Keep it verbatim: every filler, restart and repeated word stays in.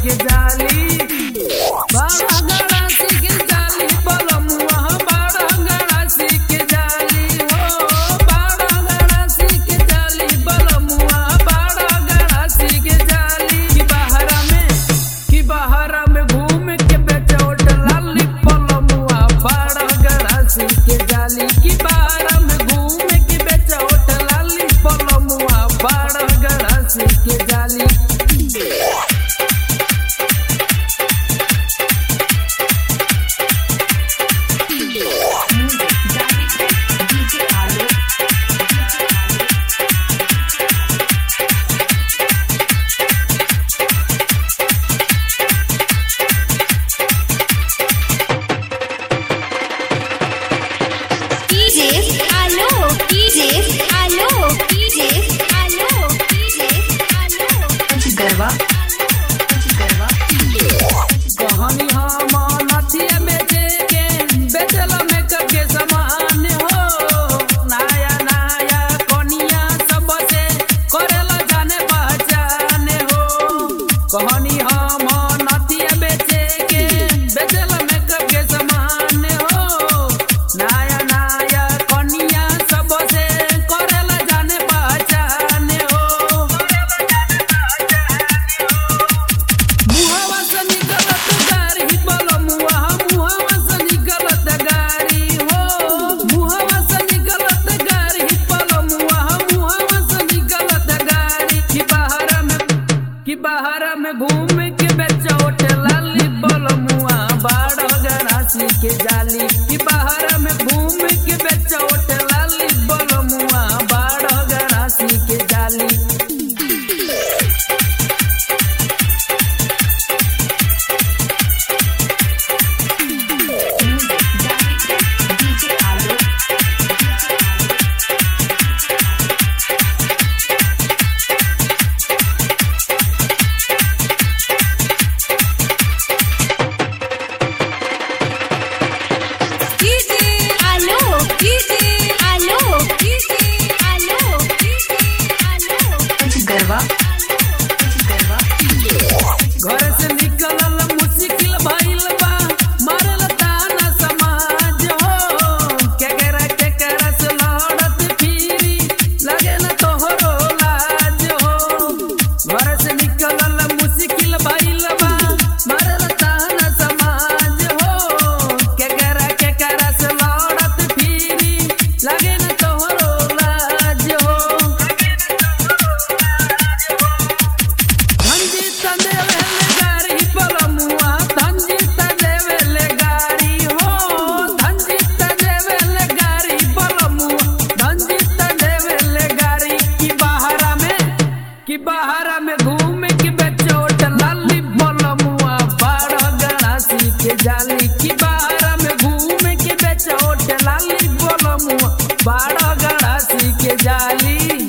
के जाली बड़ा गड़ासी के जाली बलमुआ बड़ा गड़ासी के जाली हो बड़ा गड़ासी के जाली बलमुआ बड़ा गड़ासी के जाली की बहरा में की बहरा में घूम के बेचोट लाली बलमुआ बड़ा गड़ासी के जाली की बहरा में घूम के बेचोट लाली बलमुआ बड़ा गड़ासी के जाली कहानी हम नथिया बेचे के बेचल मेकअप के सामान हो नया नया कनिया सब से करेला जाने पहचाने हो कहानी हम नथिया बेचे के बेचल मेकअप के सामान हो नया नया कनिया सब से करेला जाने पहचाने हो मुहावा से निकलत गारी बलमुआ मुहावा से निकलत गारी हो मुहावा से निकलत गारी बलमुआ मुहावा से निकलत गारी की बहरा में की बहरा में घूम के बेचोट लाली बलमुआ बड़ा गड़ासी के जाली की बहरा में घूम के बेचोट लाली बलमुआ बड़ा गड़ासी के जाली घर से निकलल मुश्किल भइल बा मारल ताना समाज हो केकरा केकरा से लड़त फिरी लगे न तोहरो लाज हो घर से निकलल मुश्किल भइल बा मारल ताना समाज हो केकरा केकरा से लड़त फिरी लगे न तोहरो लाज हो धनजी तंदेवे गारी बलमुआ धनजी तंदेवे गारी हो धनजी तंदेवे गारी बलमुआ धनजी तंदेवे गारी की बहरा में की बहरा में घूम के बेचोट लाली बलमुआ बड़ा गड़ासी के जाली की बहरा में घूम के बेचोट लाली बलमुआ बड़ा गड़ासी के जाली।